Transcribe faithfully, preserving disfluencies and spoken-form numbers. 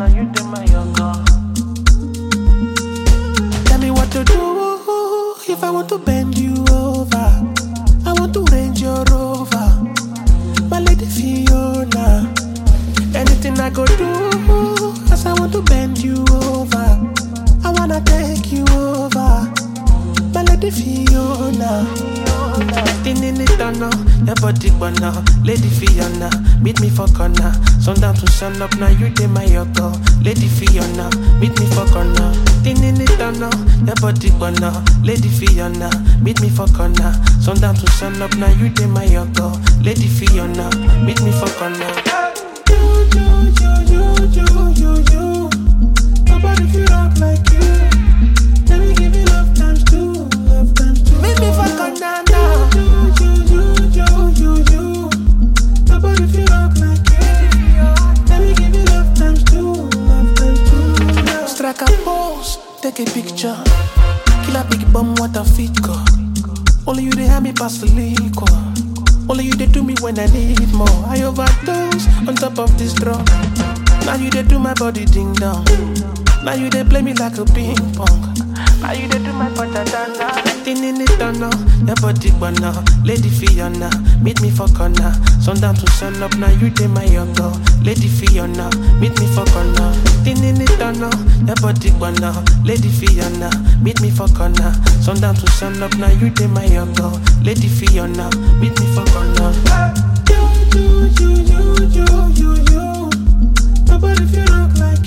now you do my yoga. Tell me what to do if I want to bend you over. I want to range your rover, my lady Fiona. Anything I go do, as I want to bend you over. I wanna take you over, my lady Fiona. Nothing in it now, your body burner, lady Fiona. Meet me for corner, sundown to sun up. Now you dey my yoko, lady Fiona. Meet me for corner. Nothing in it now, your body burner, lady Fiona. Meet me for corner, sundown to sun up. Now you dey my yoko, lady Fiona. Meet me for corner. You, you, you, you, you, you, you. Nobody feel rock like you. Let me give you love times two, love times two. Meet me for corner now. You, you, you, you, you, you. Nobody feel rock like you. Let me give you love times two, love times two. Strike a pose, take a picture. Kill a big bomb, what a fit call. Only you they have me pass the liquor. Only you they do me when I need more. I overdose on top of this drum. Now you they do my body ding dong. Now you they play me like a ping pong. Now you they do my patata. Nothing in it now, your body burner, lady Fiona. Meet me for corner, sundown to sun up. Now you they my yogo, lady Fiona. Meet me for corner. Nothing in it now, your body burner, lady Fiona. Meet me for corner, sundown to sun up. Now you they my yogo, lady Fiona. Meet me for corner. You, you, you, you, you, you, you. Nobody feel rock like